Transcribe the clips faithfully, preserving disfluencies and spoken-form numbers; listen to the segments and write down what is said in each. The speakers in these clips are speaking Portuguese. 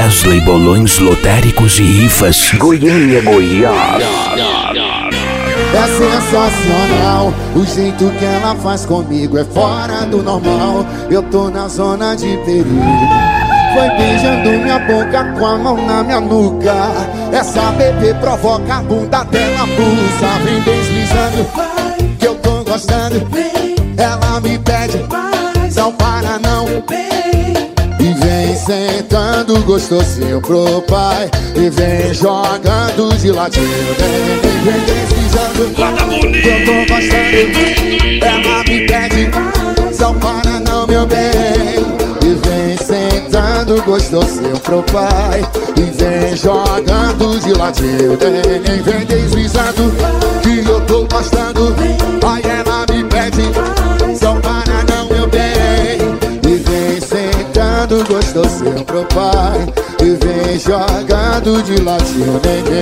Wesley Bolões Lotéricos e Rifas, Goiânia, Goiás. É sensacional, o jeito que ela faz comigo é fora do normal. Eu tô na zona de perigo. Foi beijando minha boca com a mão na minha nuca. Essa bebê provoca a bunda dela, pulsa. Vem deslizando, que eu tô gostando. Ela me pede, não para não. E vem sentando gostosinho pro pai. E vem jogando de ladinho. Vem, vem, vem deslizando, que eu tô gostando. Ela me pede, não para não, meu bem. E vem sentando gostosinho pro pai. E vem jogando de ladinho. Vem, vem, vem deslizando, que eu tô gostando. Aí ela me pede, não para não, meu bem. E vem sentando gostosinho pro pai. E vem jogando de ladinho, vem, vem.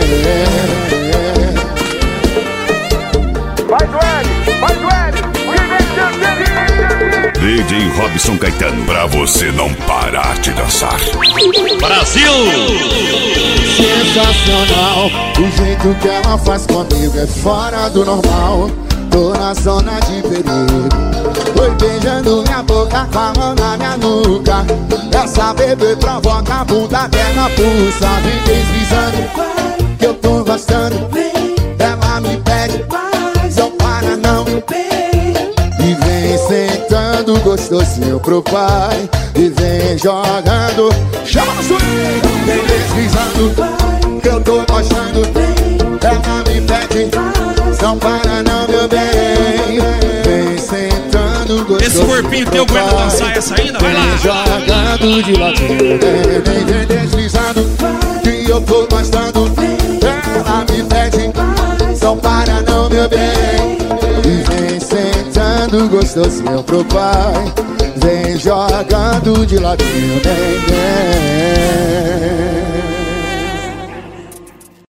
Vai, Duane, vai, Duane. D J Robson Caetano, pra você não parar de dançar. Brasil! Sensacional, o jeito que ela faz comigo é fora do normal. Tô na zona de perigo. Foi beijando minha boca com a mão na minha nuca. Essa bebê provoca a bunda dela, pulsa. Vem deslizando, que eu tô gostando. Ela me pede, não para não. E vem sentando gostosinho pro pai. E vem jogando, chama no swing. Vem deslizando, que eu tô gostando. Ela me pede, não para não, meu bem. Vem sentando gostosinho. Esse corpinho teu aguenta dançar essa ainda? Vai lá! Vem jogando de ladinho. Vem, vem, vem deslizando, que eu tô gostando. Ela me pede, não para não, meu bem. E vem sentando gostosinho pro pai. Vem jogando de ladinho, vem, vem.